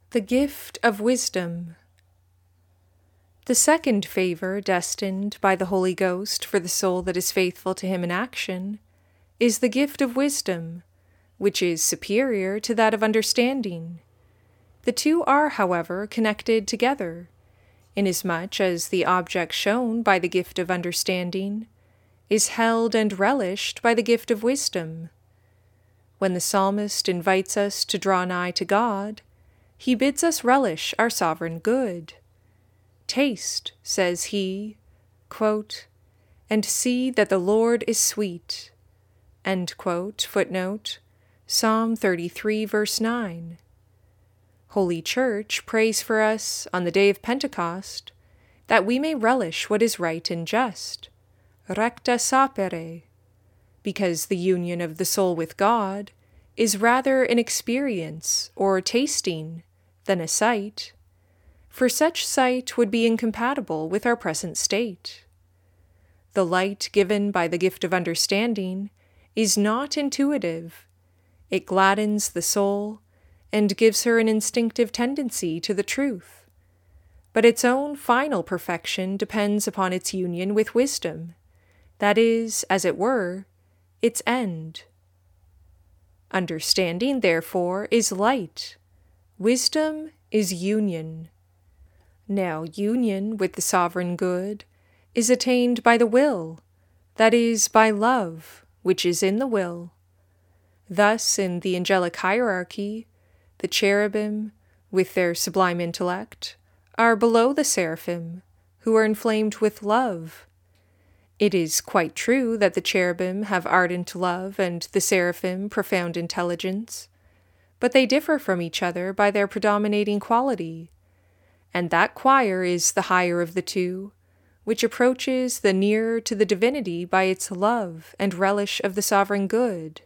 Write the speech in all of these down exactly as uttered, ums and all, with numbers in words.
The gift of wisdom. The second favor destined by the Holy Ghost for the soul that is faithful to him in action is the gift of wisdom, which is superior to that of understanding. The two are, however, connected together, inasmuch as the object shown by the gift of understanding is held and relished by the gift of wisdom. When the psalmist invites us to draw nigh to God, he bids us relish our sovereign good. Taste, says he, quote, and see that the Lord is sweet. End quote, footnote, Psalm thirty-three, verse nine. Holy Church prays for us on the day of Pentecost that we may relish what is right and just, recta sapere, because the union of the soul with God is rather an experience or tasting than a sight, for such sight would be incompatible with our present state. The light given by the gift of understanding is not intuitive. It gladdens the soul and gives her an instinctive tendency to the truth, but its own final perfection depends upon its union with wisdom, that is, as it were, its end. Understanding, therefore, is light. Wisdom is union. Now, union with the sovereign good is attained by the will, that is, by love, which is in the will. Thus, in the angelic hierarchy, the cherubim, with their sublime intellect, are below the seraphim, who are inflamed with love. It is quite true that the cherubim have ardent love and the seraphim profound intelligence, but they differ from each other by their predominating quality, and that choir is the higher of the two, which approaches the nearer to the divinity by its love and relish of the sovereign good.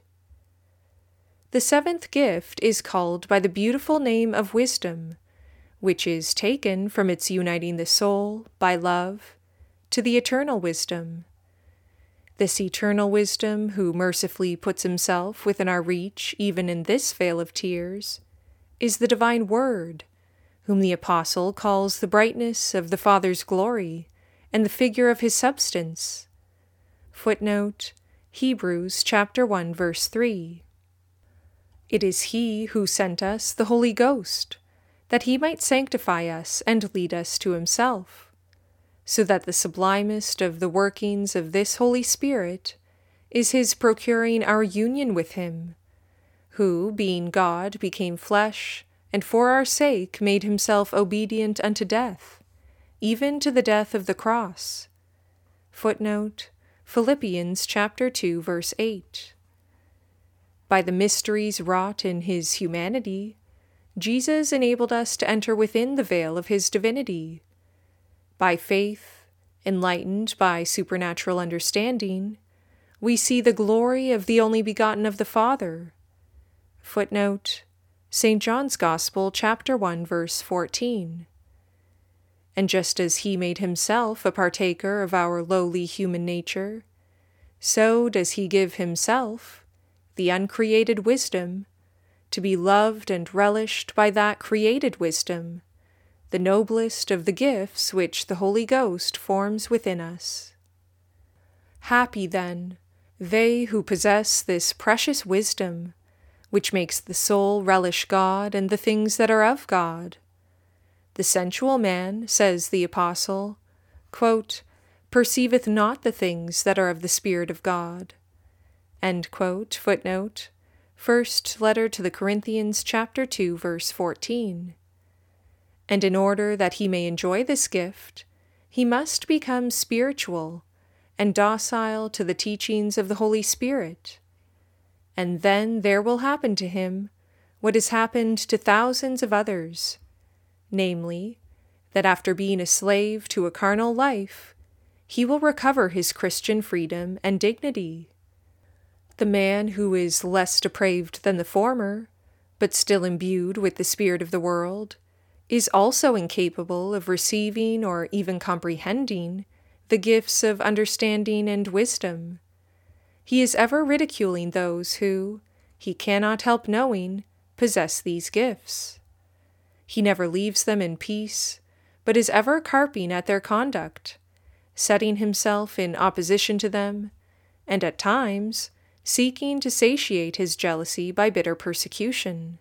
The seventh gift is called by the beautiful name of wisdom, which is taken from its uniting the soul, by love, to the eternal wisdom. This eternal wisdom, who mercifully puts himself within our reach even in this vale of tears, is the divine Word, whom the Apostle calls the brightness of the Father's glory and the figure of his substance. Footnote, Hebrews chapter one, verse three. It is he who sent us the Holy Ghost, that he might sanctify us and lead us to himself, so that the sublimest of the workings of this Holy Spirit is his procuring our union with him, who, being God, became flesh, and for our sake made himself obedient unto death, even to the death of the cross. Footnote, Philippians chapter two, verse eight. By the mysteries wrought in his humanity, Jesus enabled us to enter within the veil of his divinity. By faith, enlightened by supernatural understanding, we see the glory of the only begotten of the Father. Footnote, Saint John's Gospel, chapter one, verse fourteen. And just as he made himself a partaker of our lowly human nature, so does he give himself, the uncreated wisdom, to be loved and relished by that created wisdom, the noblest of the gifts which the Holy Ghost forms within us. Happy, then, they who possess this precious wisdom, which makes the soul relish God and the things that are of God. The sensual man, says the Apostle, quote, perceiveth not the things that are of the Spirit of God. End quote, footnote, First letter to the Corinthians, chapter two, verse fourteen. And in order that he may enjoy this gift, he must become spiritual and docile to the teachings of the Holy Spirit. And then there will happen to him what has happened to thousands of others, namely, that after being a slave to a carnal life, he will recover his Christian freedom and dignity. The man who is less depraved than the former, but still imbued with the spirit of the world, is also incapable of receiving or even comprehending the gifts of understanding and wisdom. He is ever ridiculing those who, he cannot help knowing, possess these gifts. He never leaves them in peace, but is ever carping at their conduct, setting himself in opposition to them, and at times seeking to satiate his jealousy by bitter persecution.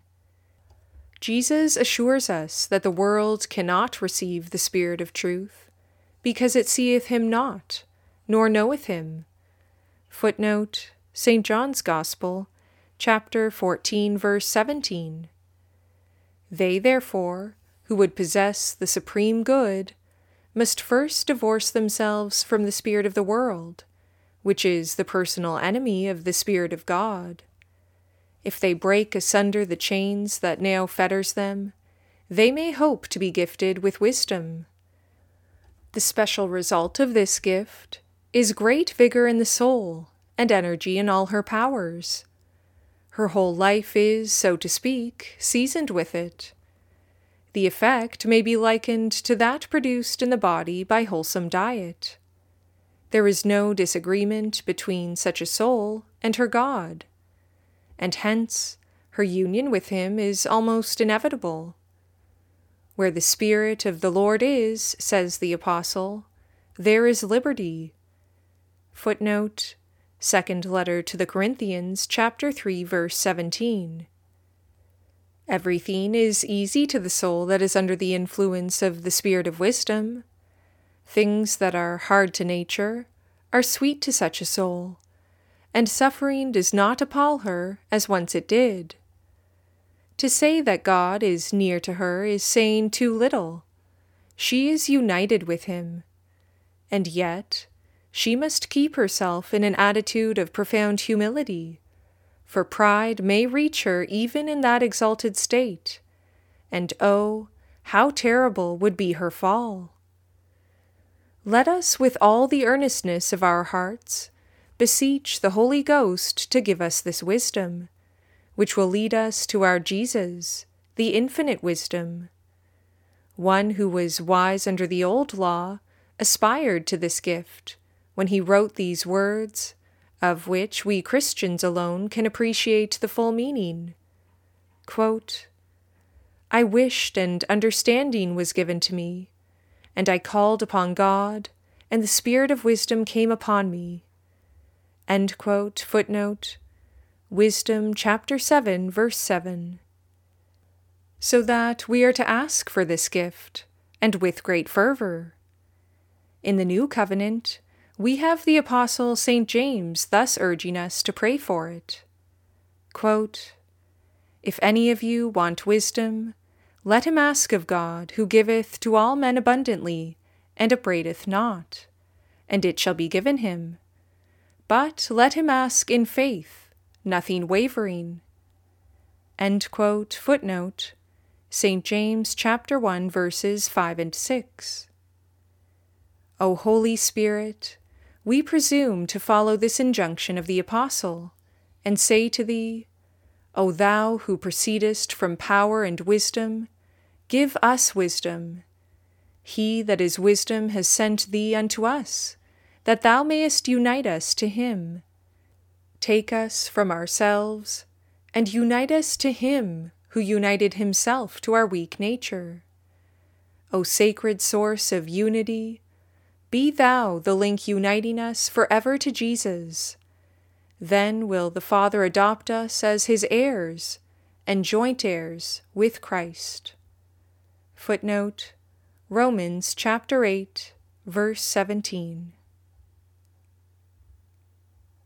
Jesus assures us that the world cannot receive the Spirit of truth, because it seeth him not, nor knoweth him. Footnote, Saint John's Gospel, chapter fourteen, verse seventeen. They, therefore, who would possess the supreme good, must first divorce themselves from the spirit of the world, which is the personal enemy of the Spirit of God. If they break asunder the chains that now fetters them, they may hope to be gifted with wisdom. The special result of this gift is great vigor in the soul and energy in all her powers. Her whole life is, so to speak, seasoned with it. The effect may be likened to that produced in the body by wholesome diet. There is no disagreement between such a soul and her God, and hence her union with him is almost inevitable. Where the Spirit of the Lord is, says the Apostle, there is liberty. Footnote, Second letter to the Corinthians, chapter three, verse seventeen. Everything is easy to the soul that is under the influence of the Spirit of wisdom. Things that are hard to nature are sweet to such a soul, and suffering does not appall her as once it did. To say that God is near to her is saying too little. She is united with him, and yet she must keep herself in an attitude of profound humility, for pride may reach her even in that exalted state, and oh, how terrible would be her fall. Let us, with all the earnestness of our hearts, beseech the Holy Ghost to give us this wisdom, which will lead us to our Jesus, the infinite wisdom. One who was wise under the old law aspired to this gift when he wrote these words, of which we Christians alone can appreciate the full meaning. Quote, I wished, and understanding was given to me, and I called upon God, and the Spirit of wisdom came upon me. End quote. Footnote, Wisdom, chapter seven, verse seven. So that we are to ask for this gift, and with great fervor. In the New Covenant, we have the Apostle Saint James thus urging us to pray for it. Quote, If any of you want wisdom, let him ask of God, who giveth to all men abundantly, and upbraideth not, and it shall be given him. But let him ask in faith, nothing wavering. End quote. Footnote, Saint James chapter one, verses five and six. O Holy Spirit, we presume to follow this injunction of the Apostle, and say to thee, O thou who proceedest from power and wisdom, give us wisdom. He that is wisdom has sent thee unto us, that thou mayest unite us to him. Take us from ourselves, and unite us to him who united himself to our weak nature. O sacred source of unity, be thou the link uniting us forever to Jesus. Then will the Father adopt us as his heirs and joint heirs with Christ. Footnote, Romans chapter eight, verse seventeen.